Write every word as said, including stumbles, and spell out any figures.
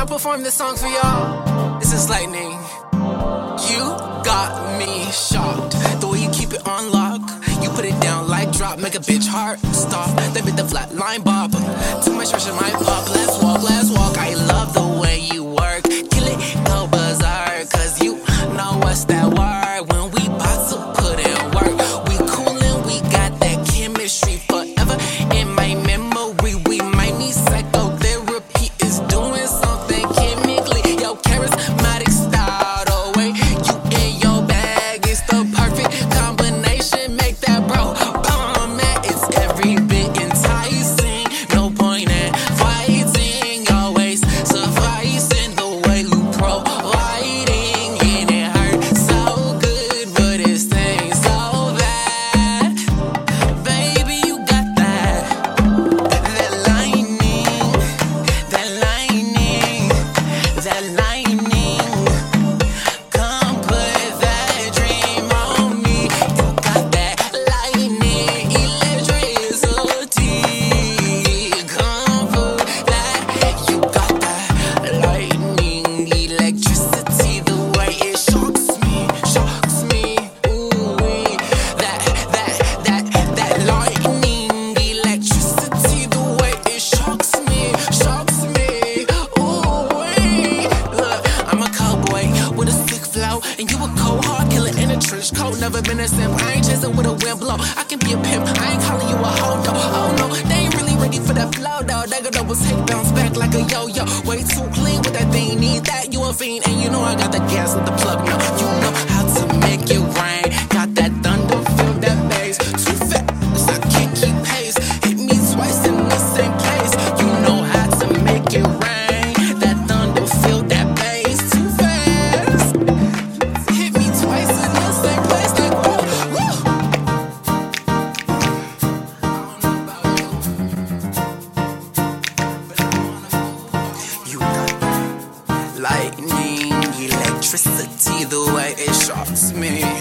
I perform this song for y'all? This is lightning. You got me shocked. The way you keep it on lock. You put it down like drop, make a bitch heart stop. Then hit the flat line bob. Too much pressure, my pop. Let's walk, let's walk. I love the way you work. Kill it, go berserk. Cause you know what's that word. When we bout to put in work. We coolin', we got that chemistry forever in my memory. We might need psychotherapy. Is doing something chemically. Yo, charismatic style, the way you in your bag. It's the perfect combination. Make that bro bomb, man. It's every bit enticing. No point in fighting. Always sufficing the way you providing. And it hurt so good, but it stings so bad. Baby, you got that. That lightning. That lightning. That lightning. Come put that dream on me. You got that lightning, electricity. Come put that. You got that lightning, electricity. The way it shocks me, shocks me. Ooh, that, that, that, that lightning, electricity. The way it shocks me, shocks me. Ooh, look, I'm a cowboy with a sick flow, and you a cold hard killer in a trench coat. Never been a simp. I ain't chasing with a wind blow. I can be a pimp. I ain't calling you a hoe though. Oh no, they ain't really ready for that flow though. They gonna double take bounce back like a yo-yo. Way too clean with that thing. Need that, you a fiend, and you know I got the gas with the plug now. You know how to make it rain. Got that thunder, feel that bass. Too fast, I can't keep pace. Hit me twice in the same place. You know how to make it rain. That thunder, feel that bass. Too fast. Hit me twice in the same place. Like whoa, whoa. You got lightning, electricity, the way it shocks me.